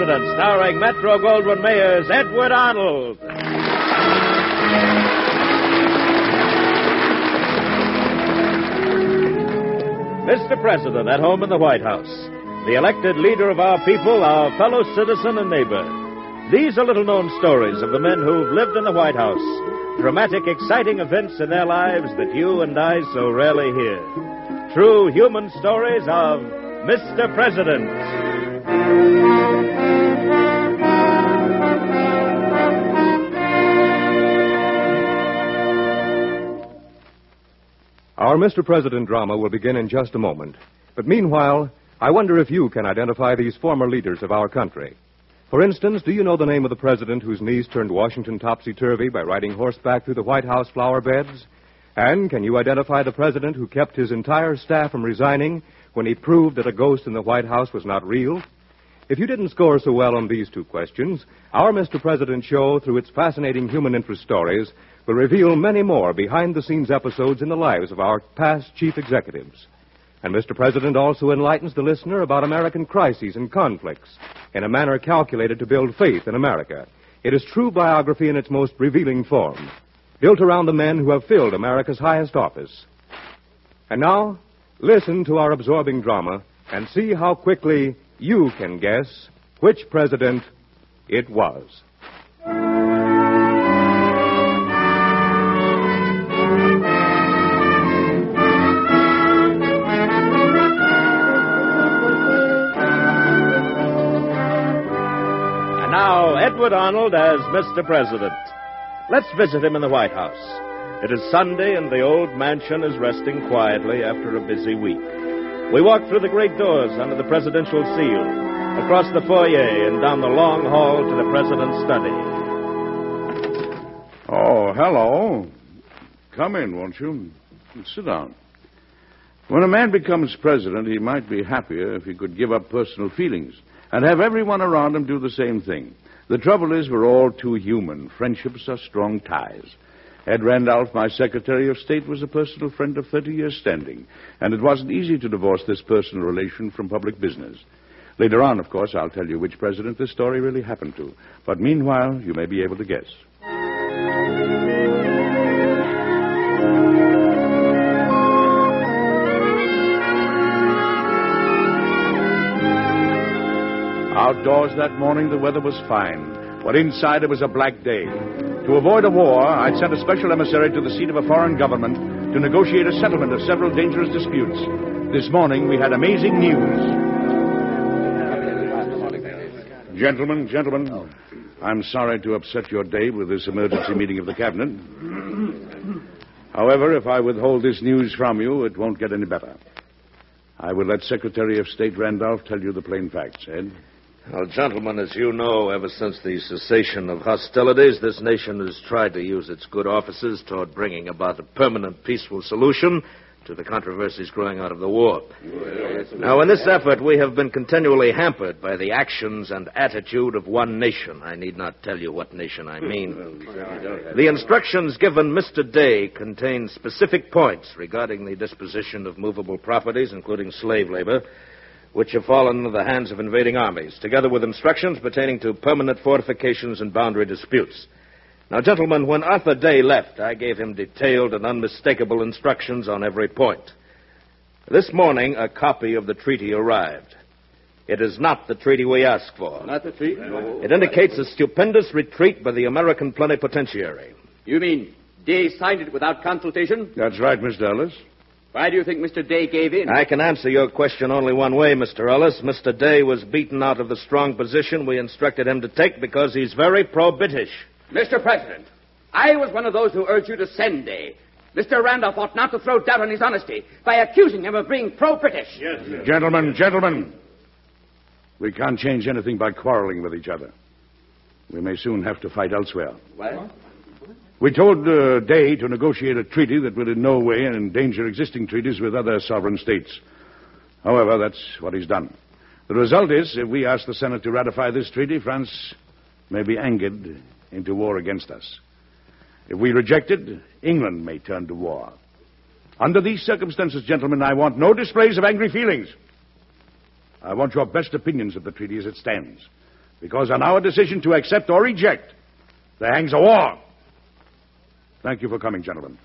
President, starring Metro-Goldwyn-Mayer's Edward Arnold. Mr. President, at home in the White House. The elected leader of our people, our fellow citizen and neighbor. These are little-known stories of the men who've lived in the White House. Dramatic, exciting events in their lives that you and I so rarely hear. True human stories of Mr. President. Our Mr. President drama will begin in just a moment. But meanwhile, I wonder if you can identify these former leaders of our country. For instance, do you know the name of the president whose knees turned Washington topsy-turvy by riding horseback through the White House flower beds? And can you identify the president who kept his entire staff from resigning when he proved that a ghost in the White House was not real? If you didn't score so well on these two questions, our Mr. President show, through its fascinating human interest stories, will reveal many more behind-the-scenes episodes in the lives of our past chief executives. And Mr. President also enlightens the listener about American crises and conflicts in a manner calculated to build faith in America. It is true biography in its most revealing form, built around the men who have filled America's highest office. And now, listen to our absorbing drama and see how quickly you can guess which president it was. Now, Edward Arnold as Mr. President. Let's visit him in the White House. It is Sunday, and the old mansion is resting quietly after a busy week. We walk through the great doors under the presidential seal, across the foyer, and down the long hall to the president's study. Oh, hello. Come in, won't you? Sit down. When a man becomes president, he might be happier if he could give up personal feelings and have everyone around him do the same thing. The trouble is, we're all too human. Friendships are strong ties. Ed Randolph, my Secretary of State, was a personal friend of 30 years' standing, and it wasn't easy to divorce this personal relation from public business. Later on, of course, I'll tell you which president this story really happened to. But meanwhile, you may be able to guess. Outdoors that morning, the weather was fine, but inside it was a black day. To avoid a war, I'd sent a special emissary to the seat of a foreign government to negotiate a settlement of several dangerous disputes. This morning, we had amazing news. Gentlemen, I'm sorry to upset your day with this emergency meeting of the cabinet. However, if I withhold this news from you, it won't get any better. I will let Secretary of State Randolph tell you the plain facts, Ed. Well, gentlemen, as you know, ever since the cessation of hostilities, this nation has tried to use its good offices toward bringing about a permanent, peaceful solution to the controversies growing out of the war. Now, in this effort, we have been continually hampered by the actions and attitude of one nation. I need not tell you what nation I mean. The instructions given Mr. Day contain specific points regarding the disposition of movable properties, including slave labor, which have fallen into the hands of invading armies, together with instructions pertaining to permanent fortifications and boundary disputes. Now, gentlemen, when Arthur Day left, I gave him detailed and unmistakable instructions on every point. This morning, a copy of the treaty arrived. It is not the treaty we asked for. Not the treaty? No. It indicates a stupendous retreat by the American plenipotentiary. You mean Day signed it without consultation? That's right, Mr. Ellis. Why do you think Mr. Day gave in? I can answer your question only one way, Mr. Ellis. Mr. Day was beaten out of the strong position we instructed him to take because he's very pro-British. Mr. President, I was one of those who urged you to send Day. Mr. Randolph ought not to throw doubt on his honesty by accusing him of being pro-British. Yes. Gentlemen. We can't change anything by quarreling with each other. We may soon have to fight elsewhere. What? We told Day to negotiate a treaty that would in no way endanger existing treaties with other sovereign states. However, that's what he's done. The result is, if we ask the Senate to ratify this treaty, France may be angered into war against us. If we reject it, England may turn to war. Under these circumstances, gentlemen, I want no displays of angry feelings. I want your best opinions of the treaty as it stands. Because on our decision to accept or reject, there hangs a war. Thank you for coming, gentlemen.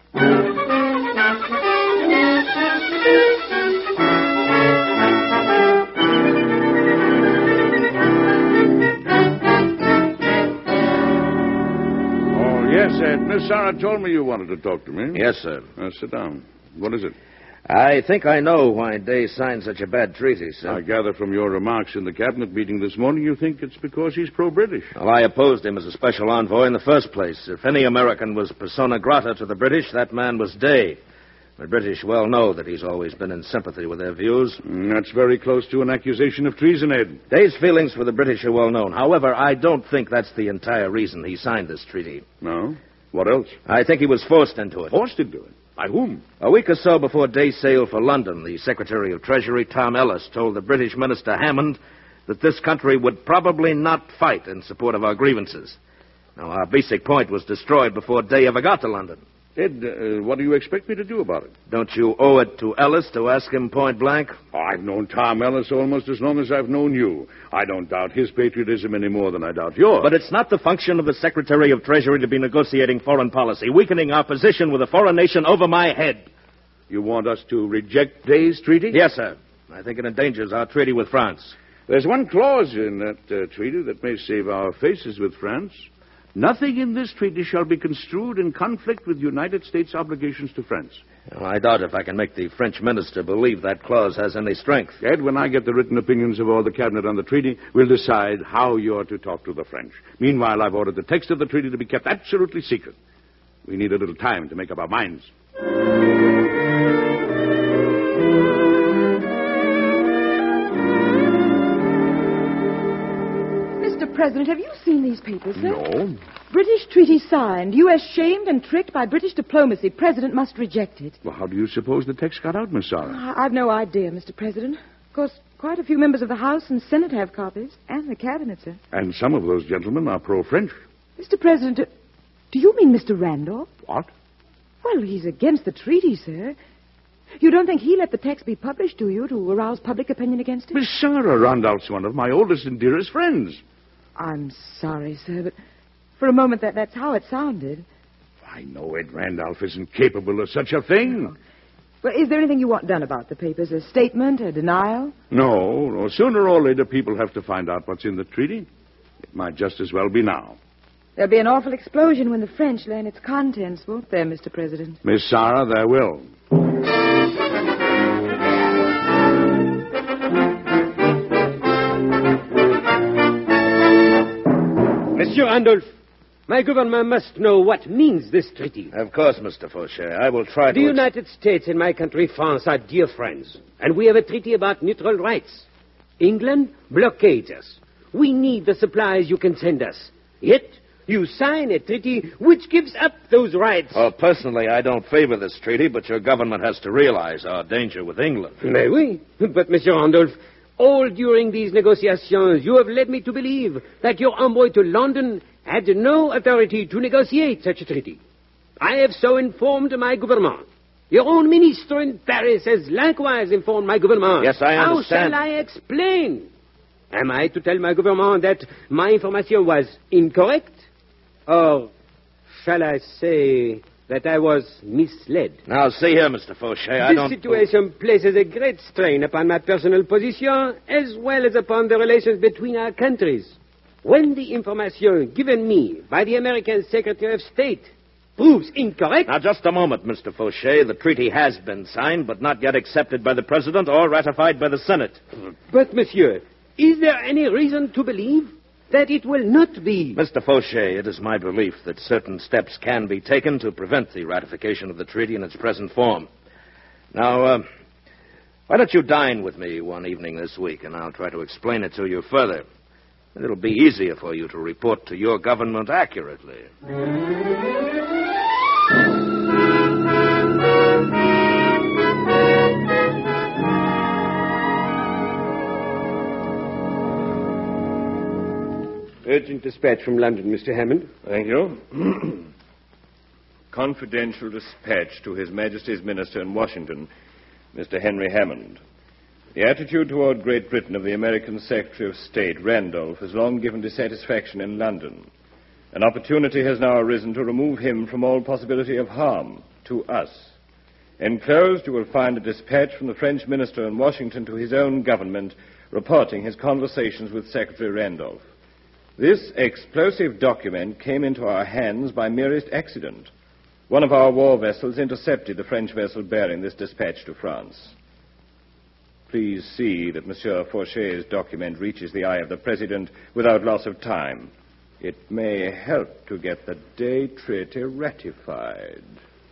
Yes, Ed. Miss Sarah told me you wanted to talk to me. Yes, sir. Sit down. What is it? I think I know why Day signed such a bad treaty, sir. I gather from your remarks in the cabinet meeting this morning you think it's because he's pro-British. Well, I opposed him as a special envoy in the first place. If any American was persona grata to the British, that man was Day. The British well know that he's always been in sympathy with their views. That's very close to an accusation of treason, Ed. Day's feelings for the British are well known. However, I don't think that's the entire reason he signed this treaty. No? What else? I think he was forced into it. Forced into it? By whom? A week or so before Day sailed for London, the Secretary of Treasury, Tom Ellis, told the British Minister Hammond that this country would probably not fight in support of our grievances. Now, our basic point was destroyed before Day ever got to London. Ed, what do you expect me to do about it? Don't you owe it to Ellis to ask him point blank? Oh, I've known Tom Ellis almost as long as I've known you. I don't doubt his patriotism any more than I doubt yours. But it's not the function of the Secretary of Treasury to be negotiating foreign policy, weakening our position with a foreign nation over my head. You want us to reject Day's treaty? Yes, sir. I think it endangers our treaty with France. There's one clause in that treaty that may save our faces with France. Nothing in this treaty shall be construed in conflict with United States obligations to France. Well, I doubt if I can make the French minister believe that clause has any strength. Ed, when I get the written opinions of all the cabinet on the treaty, we'll decide how you're to talk to the French. Meanwhile, I've ordered the text of the treaty to be kept absolutely secret. We need a little time to make up our minds. President, have you seen these papers, sir? No. British treaty signed. U.S. shamed and tricked by British diplomacy. President must reject it. Well, how do you suppose the text got out, Miss Sarah? I've no idea, Mr. President. Of course, quite a few members of the House and Senate have copies, and the Cabinet, sir. And some of those gentlemen are pro-French. Mr. President, do you mean Mr. Randolph? What? Well, he's against the treaty, sir. You don't think he let the text be published, do you, to arouse public opinion against it? Miss Sarah, Randolph's one of my oldest and dearest friends. I'm sorry, sir, but for a moment that's how it sounded. I know Ed Randolph isn't capable of such a thing. Well, is there anything you want done about the papers? A statement, a denial? No. Sooner or later, people have to find out what's in the treaty. It might just as well be now. There'll be an awful explosion when the French learn its contents, won't there, Mr. President? Miss Sarah, there will. Monsieur Randolph, my government must know what means this treaty. Of course, Mr. Fauchet. I will try to... The United States and my country, France, are dear friends. And we have a treaty about neutral rights. England blockades us. We need the supplies you can send us. Yet, you sign a treaty which gives up those rights. Well, personally, I don't favor this treaty, but your government has to realize our danger with England. Mais oui. But, Monsieur Randolph, all during these negotiations, you have led me to believe that your envoy to London had no authority to negotiate such a treaty. I have so informed my government. Your own minister in Paris has likewise informed my government. Yes, I understand. How shall I explain? Am I to tell my government that my information was incorrect? Or shall I say that I was misled? Now, see here, Mr. Fauchet, I don't... This situation places a great strain upon my personal position as well as upon the relations between our countries. When the information given me by the American Secretary of State proves incorrect... Now, just a moment, Mr. Fauchet. The treaty has been signed, but not yet accepted by the President or ratified by the Senate. But, monsieur, is there any reason to believe that it will not be? Mr. Fauchet, it is my belief that certain steps can be taken to prevent the ratification of the treaty in its present form. Now, why don't you dine with me one evening this week, and I'll try to explain it to you further. It'll be easier for you to report to your government accurately. Urgent dispatch from London, Mr. Hammond. Thank you. Confidential dispatch to His Majesty's Minister in Washington, Mr. Henry Hammond. The attitude toward Great Britain of the American Secretary of State, Randolph, has long given dissatisfaction in London. An opportunity has now arisen to remove him from all possibility of harm to us. Enclosed, you will find a dispatch from the French minister in Washington to his own government reporting his conversations with Secretary Randolph. This explosive document came into our hands by merest accident. One of our war vessels intercepted the French vessel bearing this dispatch to France. Please see that Monsieur Fauchet's document reaches the eye of the President without loss of time. It may help to get the Day Treaty ratified.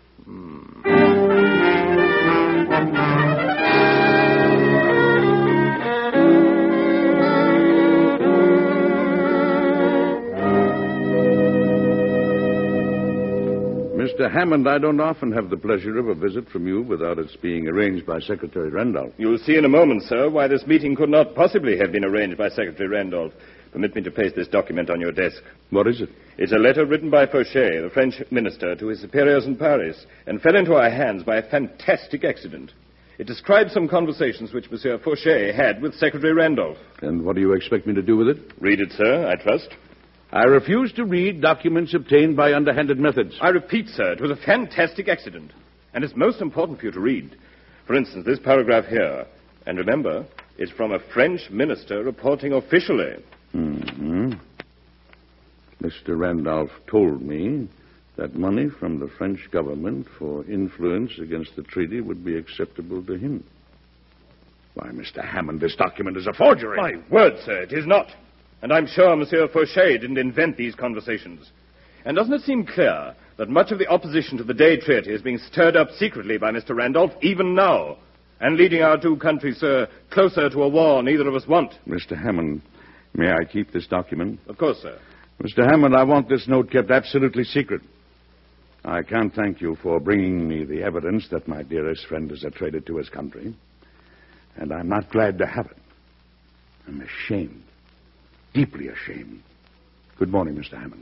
Mr. Hammond, I don't often have the pleasure of a visit from you without its being arranged by Secretary Randolph. You'll see in a moment, sir, why this meeting could not possibly have been arranged by Secretary Randolph. Permit me to place this document on your desk. What is it? It's a letter written by Fauchet, the French minister, to his superiors in Paris, and fell into our hands by a fantastic accident. It describes some conversations which Monsieur Fauchet had with Secretary Randolph. And what do you expect me to do with it? Read it, sir, I trust. I refuse to read documents obtained by underhanded methods. I repeat, sir, it was a fantastic accident, and it's most important for you to read. For instance, this paragraph here, and remember, it's from a French minister reporting officially. Mm-hmm. Mr. Randolph told me that money from the French government for influence against the treaty would be acceptable to him. Why, Mr. Hammond, this document is a forgery. My word, sir, it is not. And I'm sure Monsieur Fauchet didn't invent these conversations. And doesn't it seem clear that much of the opposition to the Day Treaty is being stirred up secretly by Mr. Randolph, even now, and leading our two countries, sir, closer to a war neither of us want? Mr. Hammond, may I keep this document? Of course, sir. Mr. Hammond, I want this note kept absolutely secret. I can't thank you for bringing me the evidence that my dearest friend is a traitor to his country. And I'm not glad to have it. I'm ashamed. Deeply ashamed. Good morning, Mr. Hammond.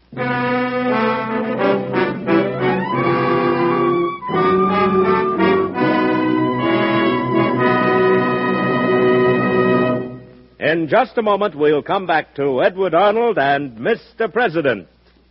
In just a moment, we'll come back to Edward Arnold and Mr. President.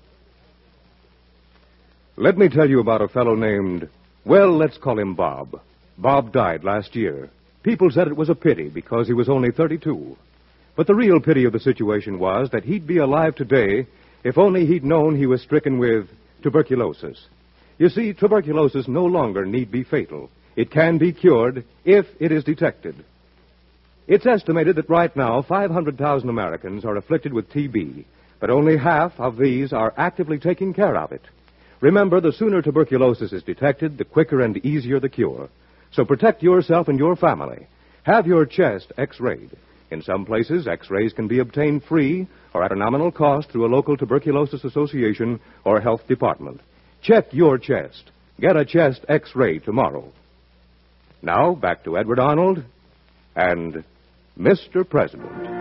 Let me tell you about a fellow named, well, let's call him Bob. Bob died last year. People said it was a pity because he was only 32. But the real pity of the situation was that he'd be alive today if only he'd known he was stricken with tuberculosis. You see, tuberculosis no longer need be fatal. It can be cured if it is detected. It's estimated that right now 500,000 Americans are afflicted with TB, but only half of these are actively taking care of it. Remember, the sooner tuberculosis is detected, the quicker and easier the cure. So protect yourself and your family. Have your chest X-rayed. In some places, X-rays can be obtained free or at a nominal cost through a local tuberculosis association or health department. Check your chest. Get a chest X-ray tomorrow. Now, back to Edward Arnold and Mr. President.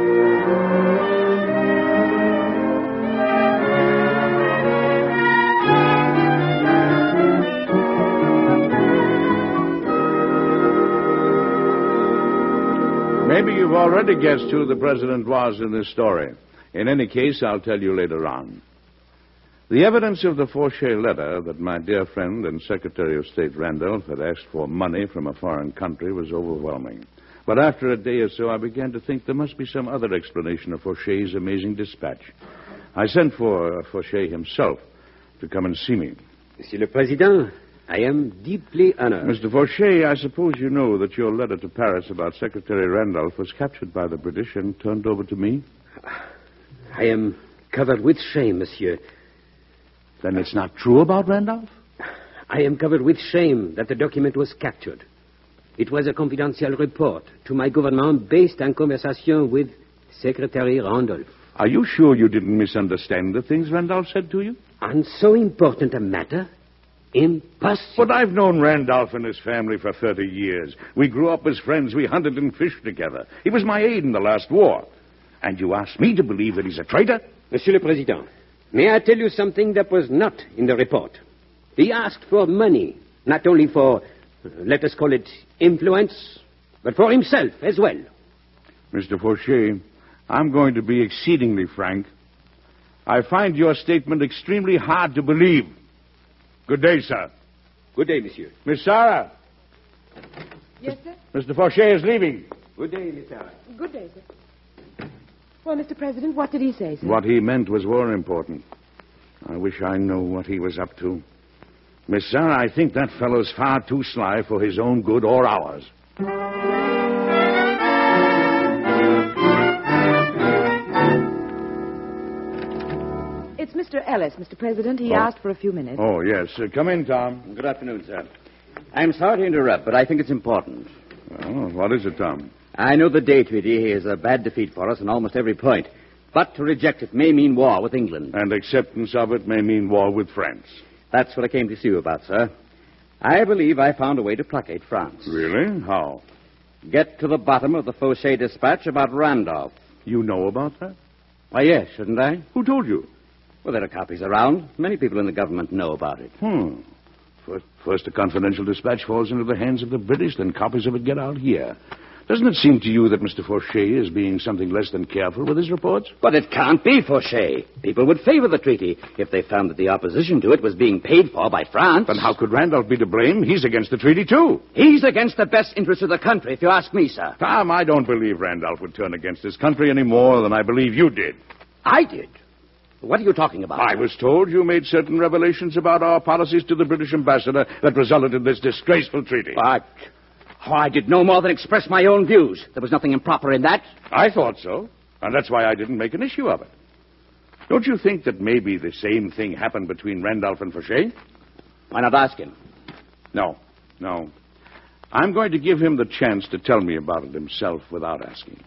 Maybe you've already guessed who the president was in this story. In any case, I'll tell you later on. The evidence of the Fauchet letter that my dear friend and Secretary of State Randolph had asked for money from a foreign country was overwhelming. But after a day or so, I began to think there must be some other explanation of Fauchet's amazing dispatch. I sent for Fauchet himself to come and see me. Monsieur le Président, I am deeply honored. Mr. Fauchet, I suppose you know that your letter to Paris about Secretary Randolph was captured by the British and turned over to me? I am covered with shame, monsieur. Then it's not true about Randolph? I am covered with shame that the document was captured. It was a confidential report to my government based on conversation with Secretary Randolph. Are you sure you didn't misunderstand the things Randolph said to you? On so important a matter? Impossible. But I've known Randolph and his family for 30 years. We grew up as friends. We hunted and fished together. He was my aide in the last war. And you ask me to believe that he's a traitor? Monsieur le Président, may I tell you something that was not in the report? He asked for money, not only for, let us call it, influence, but for himself as well. Mr. Fauché, I'm going to be exceedingly frank. I find your statement extremely hard to believe. Good day, sir. Good day, monsieur. Miss Sarah. Yes, sir? Mr. Fauché is leaving. Good day, Miss Sarah. Good day, sir. Well, Mr. President, what did he say, sir? What he meant was more important. I wish I knew what he was up to. Miss Sarah, I think that fellow's far too sly for his own good or ours. It's Mr. Ellis, Mr. President. He asked for a few minutes. Oh, yes. Come in, Tom. Good afternoon, sir. I'm sorry to interrupt, but I think it's important. Oh, what is it, Tom? I know the Day Treaty is a bad defeat for us on almost every point, but to reject it may mean war with England. And acceptance of it may mean war with France. That's what I came to see you about, sir. I believe I found a way to placate France. Really? How? Get to the bottom of the Fauché dispatch about Randolph. You know about that? Why, yes, shouldn't I? Who told you? Well, there are copies around. Many people in the government know about it. First a confidential dispatch falls into the hands of the British, then copies of it get out here. Doesn't it seem to you that Mr. Fauché is being something less than careful with his reports? But it can't be Fauché. People would favor the treaty if they found that the opposition to it was being paid for by France. Then how could Randolph be to blame? He's against the treaty, too. He's against the best interests of the country, if you ask me, sir. Tom, I don't believe Randolph would turn against his country any more than I believe you did. I did. What are you talking about? I was told you made certain revelations about our policies to the British ambassador that resulted in this disgraceful treaty. But I did no more than express my own views. There was nothing improper in that. I thought so, and that's why I didn't make an issue of it. Don't you think that maybe the same thing happened between Randolph and Fauché? Why not ask him? No. I'm going to give him the chance to tell me about it himself without asking.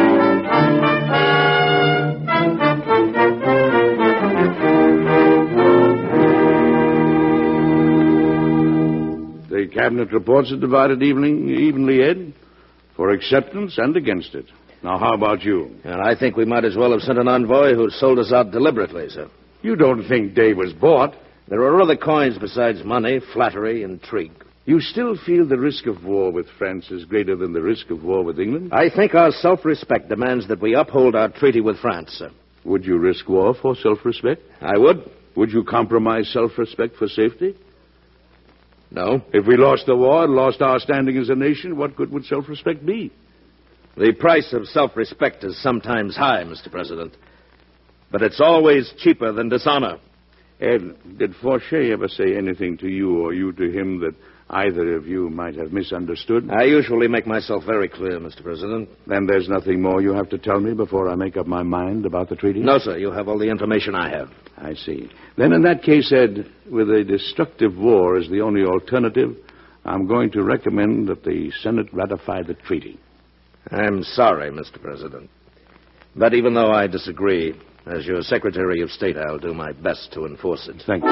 The cabinet reports are divided evenly, Ed, for acceptance and against it. Now, how about you? And I think we might as well have sent an envoy who sold us out deliberately, sir. You don't think Day was bought? There are other coins besides money, flattery, intrigue. You still feel the risk of war with France is greater than the risk of war with England? I think our self-respect demands that we uphold our treaty with France, sir. Would you risk war for self-respect? I would. Would you compromise self-respect for safety? No. If we lost the war and lost our standing as a nation, what good would self-respect be? The price of self-respect is sometimes high, Mr. President. But it's always cheaper than dishonor. Ed, did Fauché ever say anything to you or you to him that either of you might have misunderstood? I usually make myself very clear, Mr. President. Then there's nothing more you have to tell me before I make up my mind about the treaty? No, sir. You have all the information I have. I see. Then in that case, Ed, with a destructive war as the only alternative, I'm going to recommend that the Senate ratify the treaty. I'm sorry, Mr. President. But even though I disagree, as your Secretary of State, I'll do my best to enforce it. Thank you.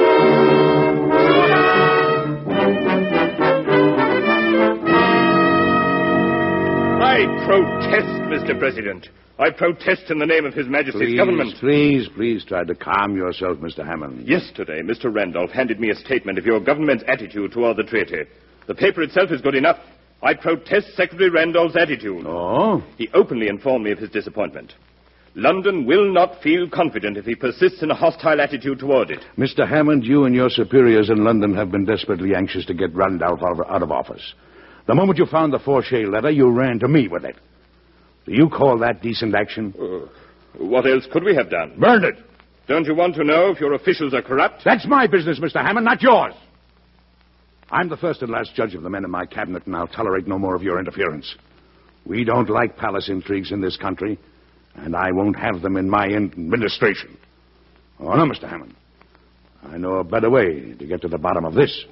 I protest, Mr. President. I protest in the name of His Majesty's government. Please try to calm yourself, Mr. Hammond. Yesterday, Mr. Randolph handed me a statement of your government's attitude toward the treaty. The paper itself is good enough. I protest Secretary Randolph's attitude. Oh? He openly informed me of his disappointment. London will not feel confident if he persists in a hostile attitude toward it. Mr. Hammond, you and your superiors in London have been desperately anxious to get Randolph out of office. The moment you found the Fauché letter, you ran to me with it. Do you call that decent action? What else could we have done? Burn it! Don't you want to know if your officials are corrupt? That's my business, Mr. Hammond, not yours. I'm the first and last judge of the men in my cabinet, and I'll tolerate no more of your interference. We don't like palace intrigues in this country, and I won't have them in my administration. Oh, no, Mr. Hammond. I know a better way to get to the bottom of this.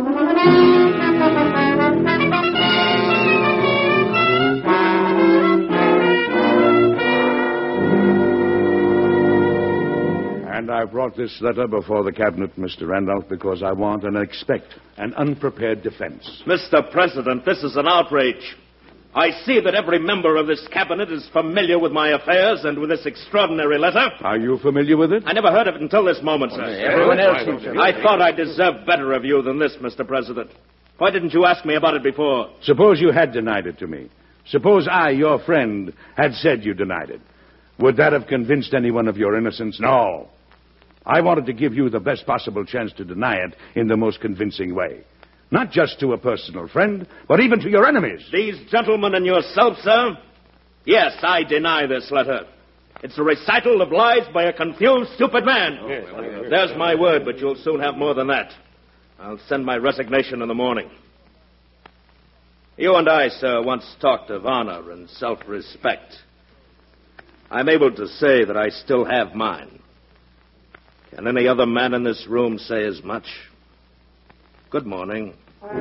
And I brought this letter before the cabinet, Mr. Randolph, because I want and expect an unprepared defense. Mr. President, this is an outrage. I see that every member of this cabinet is familiar with my affairs and with this extraordinary letter. Are you familiar with it? I never heard of it until this moment, sir. Everyone else seems to. I thought I deserved better of you than this, Mr. President. Why didn't you ask me about it before? Suppose you had denied it to me. Suppose I, your friend, had said you denied it. Would that have convinced anyone of your innocence? No. I wanted to give you the best possible chance to deny it in the most convincing way. Not just to a personal friend, but even to your enemies. These gentlemen and yourself, sir? Yes, I deny this letter. It's a recital of lies by a confused, stupid man. There's my word, but you'll soon have more than that. I'll send my resignation in the morning. You and I, sir, once talked of honor and self-respect. I'm able to say that I still have mine. Can any other man in this room say as much? Good morning.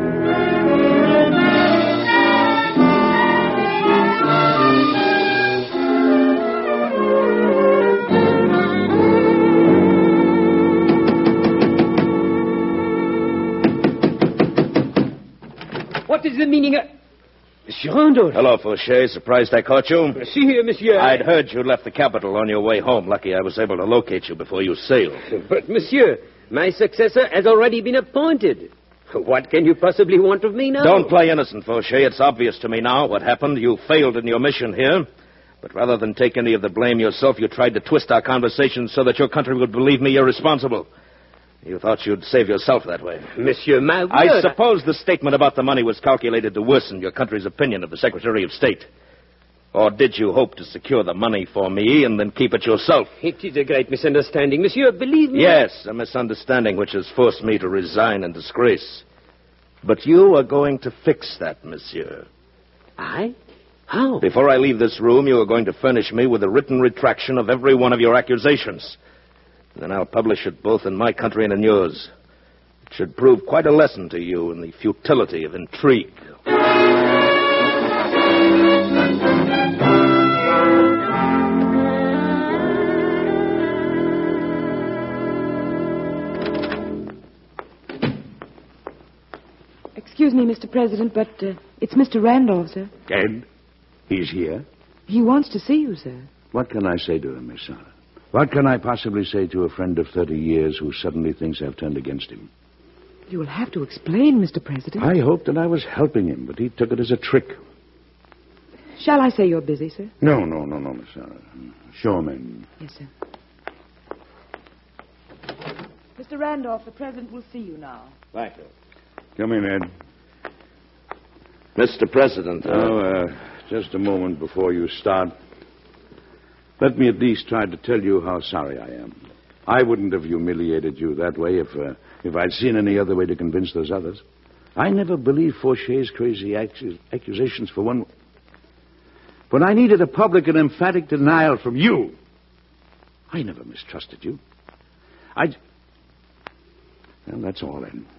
What is the meaning of... Monsieur Randolph. Hello, Fauché. Surprised I caught you? See here, monsieur. I'd heard you'd left the capital on your way home. Lucky I was able to locate you before you sailed. But, monsieur, my successor has already been appointed. What can you possibly want of me now? Don't play innocent, Fauché. It's obvious to me now what happened. You failed in your mission here. But rather than take any of the blame yourself, you tried to twist our conversation so that your country would believe me irresponsible. You thought you'd save yourself that way. Monsieur, my word... I suppose the statement about the money was calculated to worsen your country's opinion of the Secretary of State. Or did you hope to secure the money for me and then keep it yourself? It is a great misunderstanding, monsieur. Believe me... Yes, a misunderstanding which has forced me to resign in disgrace. But you are going to fix that, monsieur. I? How? Before I leave this room, you are going to furnish me with a written retraction of every one of your accusations. Then I'll publish it both in my country and in yours. It should prove quite a lesson to you in the futility of intrigue. Excuse me, Mr. President, but it's Mr. Randolph, sir. Ed, he's here. He wants to see you, sir. What can I say to him, Miss Sarah? What can I possibly say to a friend of 30 years who suddenly thinks I've turned against him? You will have to explain, Mr. President. I hoped that I was helping him, but he took it as a trick. Shall I say you're busy, sir? No, Miss Sarah. Show him in. Yes, sir. Mr. Randolph, the President will see you now. Thank you. Come in, Ed. Mr. President. Just a moment before you start. Let me at least try to tell you how sorry I am. I wouldn't have humiliated you that way if I'd seen any other way to convince those others. I never believed Fauché's crazy accusations for one... But I needed a public and emphatic denial from you. I never mistrusted you. Well, that's all, then.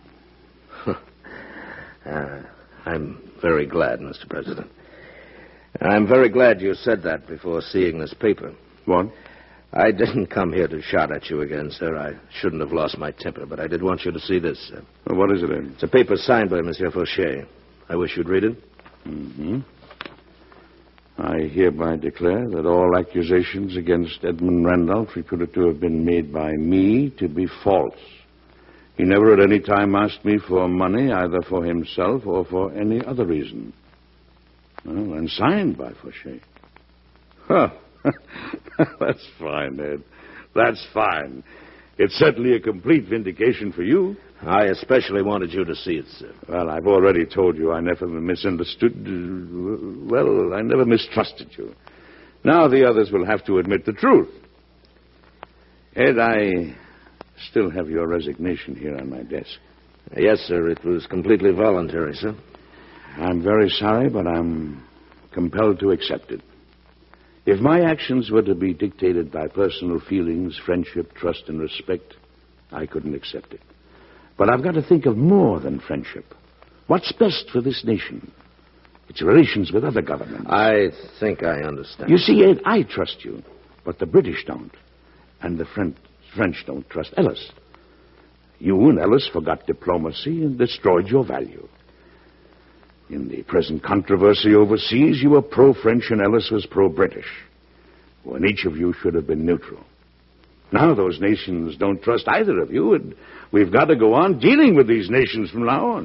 I'm very glad, Mr. President. I'm very glad you said that before seeing this paper. What? I didn't come here to shout at you again, sir. I shouldn't have lost my temper, but I did want you to see this, sir. Well, what is it, Ed? It's a paper signed by Monsieur Fauché. I wish you'd read it. Mm-hmm. I hereby declare that all accusations against Edmund Randolph reputed to have been made by me to be false. He never at any time asked me for money, either for himself or for any other reason. Well, and signed by Fauché. Huh. That's fine, Ed. That's fine. It's certainly a complete vindication for you. I especially wanted you to see it, sir. Well, I've already told you I never misunderstood... Well, I never mistrusted you. Now the others will have to admit the truth. Ed, I still have your resignation here on my desk. Yes, sir. It was completely voluntary, sir. I'm very sorry, but I'm compelled to accept it. If my actions were to be dictated by personal feelings, friendship, trust, and respect, I couldn't accept it. But I've got to think of more than friendship. What's best for this nation? Its relations with other governments. I think I understand. You see, Ed, I trust you, but the British don't. And the French don't trust Ellis. You and Ellis forgot diplomacy and destroyed your value. In the present controversy overseas, you were pro-French and Ellis was pro-British, when each of you should have been neutral. Now those nations don't trust either of you, and we've got to go on dealing with these nations from now on.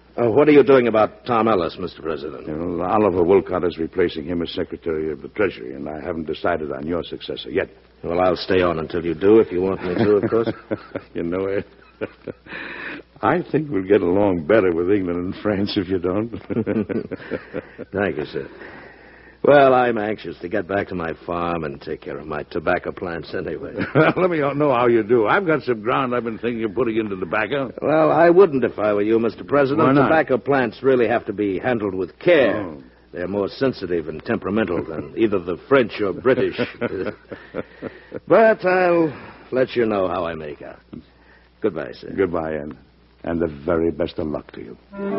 What are you doing about Tom Ellis, Mr. President? Well, Oliver Wolcott is replacing him as Secretary of the Treasury, and I haven't decided on your successor yet. Well, I'll stay on until you do, if you want me to, of course. You know it. I think we'll get along better with England and France if you don't. Thank you, sir. Well, I'm anxious to get back to my farm and take care of my tobacco plants anyway. Well, let me know how you do. I've got some ground I've been thinking of putting into tobacco. Well, I wouldn't if I were you, Mr. President. Why not? Tobacco plants really have to be handled with care. Oh. They're more sensitive and temperamental than either the French or British. But I'll let you know how I make out. Goodbye, sir. Goodbye, and the very best of luck to you.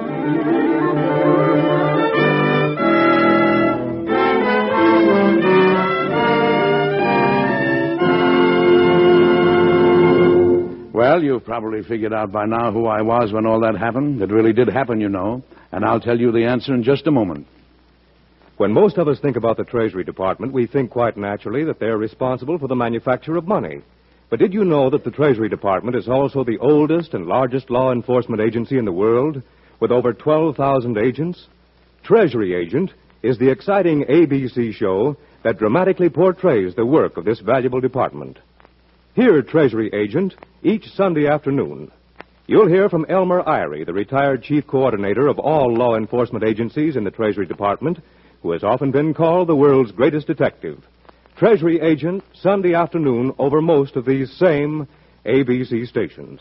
Well, you've probably figured out by now who I was when all that happened. It really did happen, you know. And I'll tell you the answer in just a moment. When most of us think about the Treasury Department, we think quite naturally that they're responsible for the manufacture of money. But did you know that the Treasury Department is also the oldest and largest law enforcement agency in the world, with over 12,000 agents? Treasury Agent is the exciting ABC show that dramatically portrays the work of this valuable department. Hear Treasury Agent each Sunday afternoon. You'll hear from Elmer Irie, the retired chief coordinator of all law enforcement agencies in the Treasury Department, who has often been called the world's greatest detective. Treasury Agent, Sunday afternoon over most of these same ABC stations.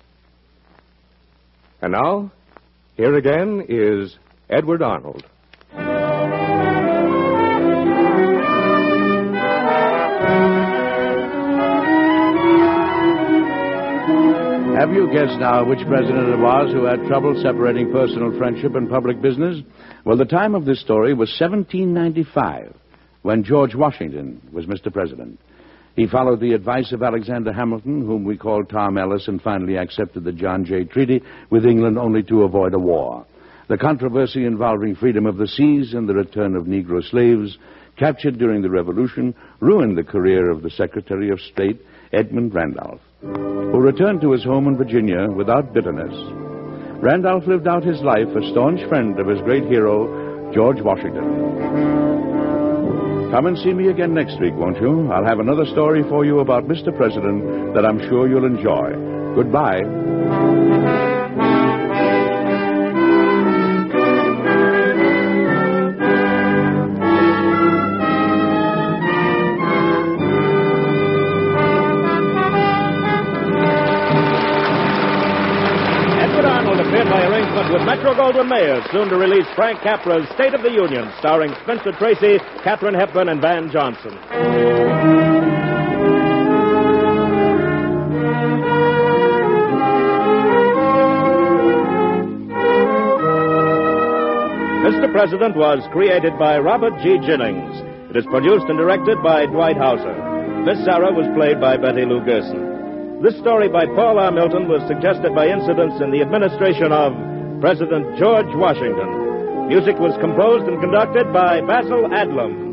And now, here again is Edward Arnold. Have you guessed now which president it was who had trouble separating personal friendship and public business? Well, the time of this story was 1795, when George Washington was Mr. President. He followed the advice of Alexander Hamilton, whom we called Tom Ellis, and finally accepted the John Jay Treaty with England only to avoid a war. The controversy involving freedom of the seas and the return of Negro slaves captured during the Revolution ruined the career of the Secretary of State, Edmund Randolph, who returned to his home in Virginia without bitterness. Randolph lived out his life a staunch friend of his great hero, George Washington. Come and see me again next week, won't you? I'll have another story for you about Mr. President that I'm sure you'll enjoy. Goodbye. By arrangement with Metro-Goldwyn-Mayer, soon to release Frank Capra's State of the Union, starring Spencer Tracy, Katharine Hepburn, and Van Johnson. Mr. President was created by Robert G. Jennings. It is produced and directed by Dwight Hauser. Miss Sarah was played by Betty Lou Gerson. This story by Paul R. Milton was suggested by incidents in the administration of President George Washington. Music was composed and conducted by Basil Adlam.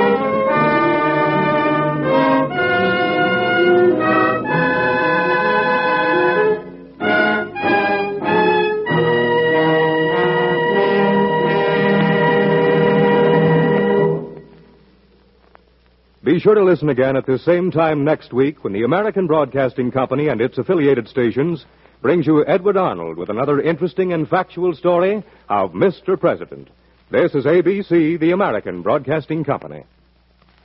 Be sure to listen again at this same time next week when the American Broadcasting Company and its affiliated stations brings you Edward Arnold with another interesting and factual story of Mr. President. This is ABC, the American Broadcasting Company.